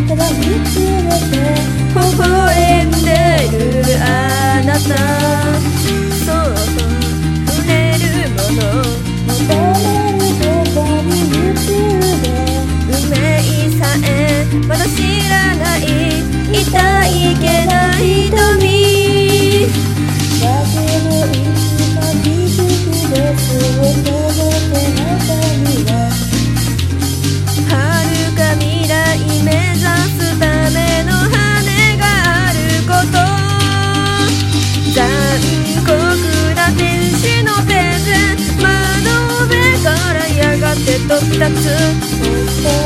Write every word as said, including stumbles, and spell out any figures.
ただ見つめて微笑んでるあなた、そう触れるもの求めることに夢中で運命さえまだ知らない痛いけない瞳、 だけどいつか気づくですを届け中には遥か未来目指すための羽があること、残酷な天使の手で窓辺からやがて飛び立つ。